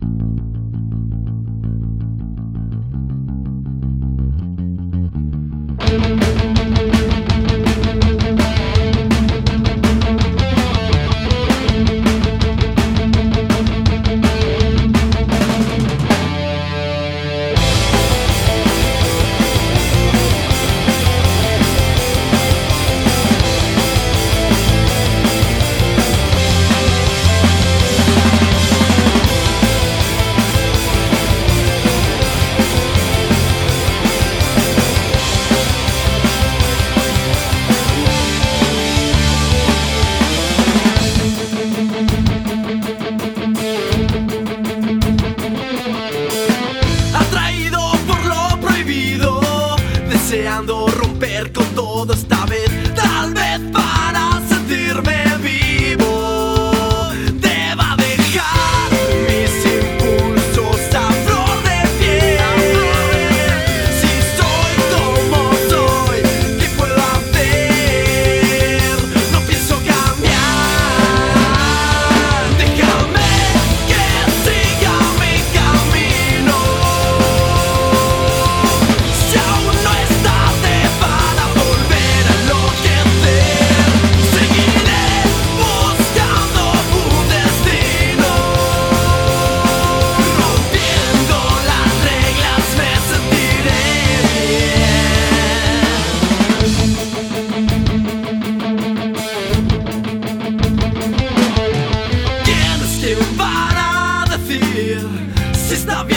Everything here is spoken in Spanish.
Deseando romper con todo esta vez, tal vez para sentirme vivo. Deba dejar mis impulsos a flor de piel. Si soy como soy, ¿qué puedo hacer? No pienso cambiar. Déjame que siga mi camino. Si aún no es para volver a enloquecer, seguiré buscando un destino. Rompiendo las reglas me sentiré bien. ¿Quién es quien para decir si está bien?